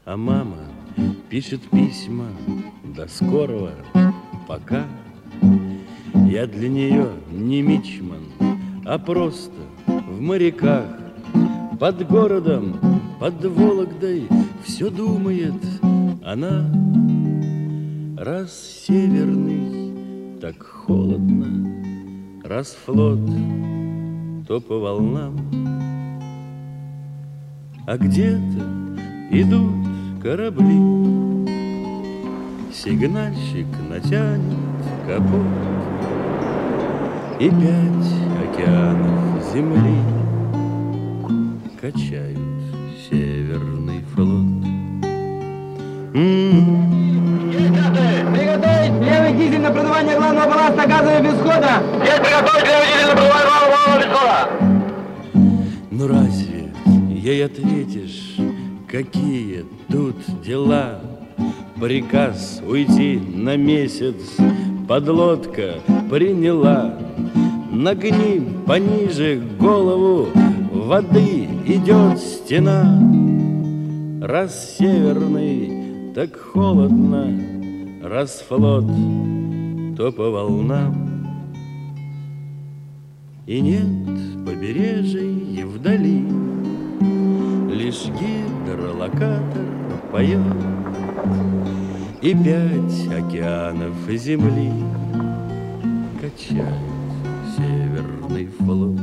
А мама пишет письма: до скорого, пока. Я для нее не мичман, а просто в моряках. Под городом, под Вологдой все думает она. Раз северный, так холодно, раз флот, то по волнам. А где-то идут корабли, сигнальщик натянет капот, и 5 океанов земли качают северный флот. Приготовить левый дизель на продувание главного балласта газа без хода. Есть приготовить левый дизель на продувание главного без хода. Ну разве ей ответишь, какие тут дела? Приказ уйти на месяц подлодка приняла. Нагни пониже голову, воды идет стена. Раз северный, так холодно, раз флот, то по волнам. И нет побережий вдали, лишь гидролокатор поет, и 5 океанов земли качают северный флот.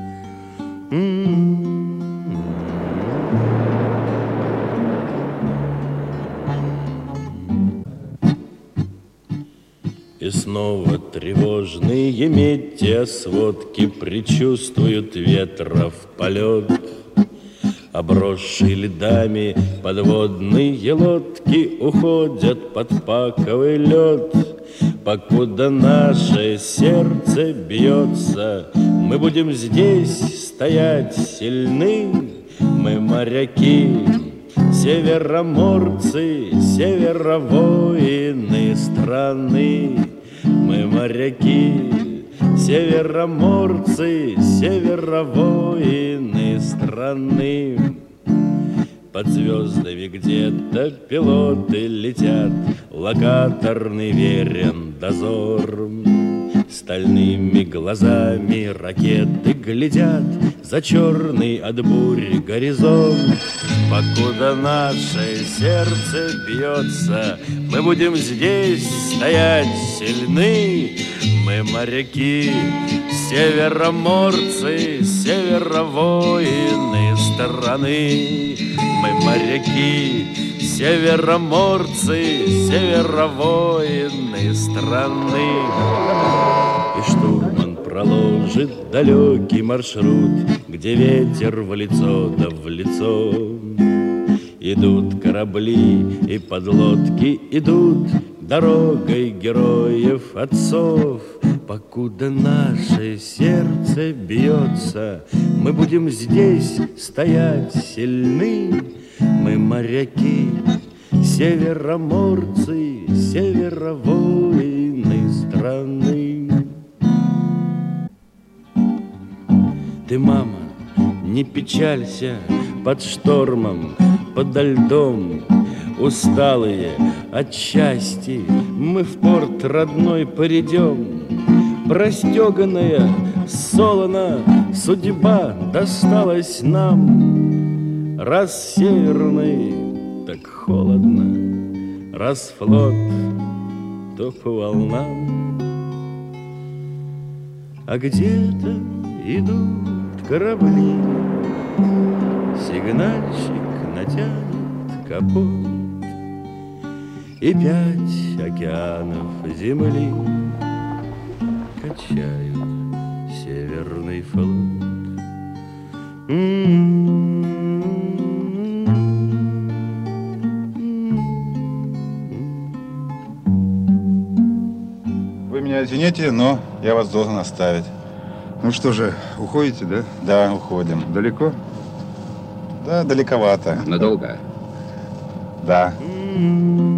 И снова тревожные метеосводки предчувствуют ветров полет. Обросшие льдами подводные лодки уходят под паковый лед. Покуда наше сердце бьется, мы будем здесь стоять сильны. Мы моряки, североморцы, северовоины страны. Мы моряки, североморцы, северовоины страны. Под звездами где-то пилоты летят, локаторный верен дозор. Стальными глазами ракеты глядят за черный от бури горизонт. Покуда наше сердце бьется, мы будем здесь стоять сильны. Мы моряки, североморцы, северовоины страны. Мы моряки, североморцы, северовоины страны. И штурман проложит далекий маршрут, где ветер в лицо да в лицо. Идут корабли и подлодки идут дорогой героев отцов. Покуда наше сердце бьется, мы будем здесь стоять сильны. Мы моряки, североморцы, северовоины страны. Ты, мама, не печалься под штормом, подо льдом. Усталые от счастья мы в порт родной поредем. Простеганная, солоно судьба досталась нам. Раз северный, так холодно, раз флот, то по волнам. А где-то идут корабли, сигнальщик натянет капот, и 5 океанов земли качают северный флот. Вы меня извините, но я вас должен оставить. Ну что же, уходите, да? Да, уходим. Далеко? Да, далековато. Надолго? Да.